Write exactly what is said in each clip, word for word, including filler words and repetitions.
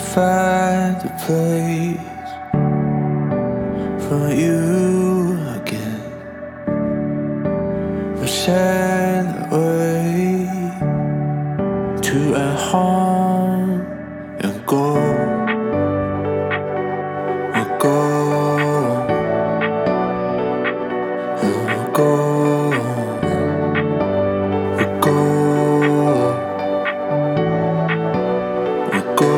find a place for you again. We'll share the way to a home and go. We'll go. And we'll go. We'll go. We'll go.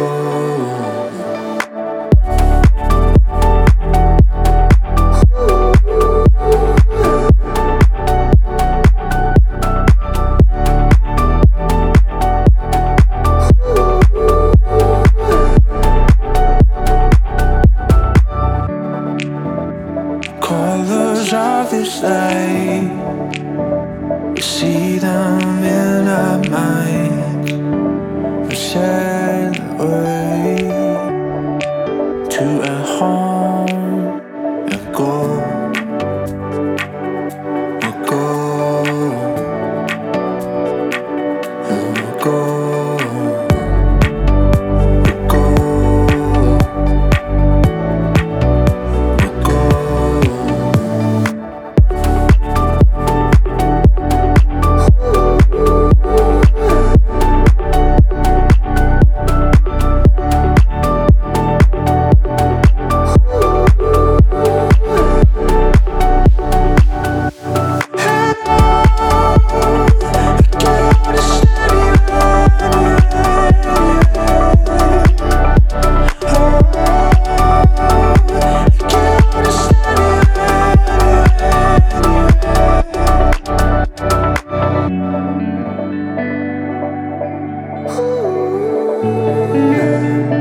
Colors of this light, we see them in our minds. We share the way to a home and go. We'll go. And we'll go. We'll go. We'll go. Ooh.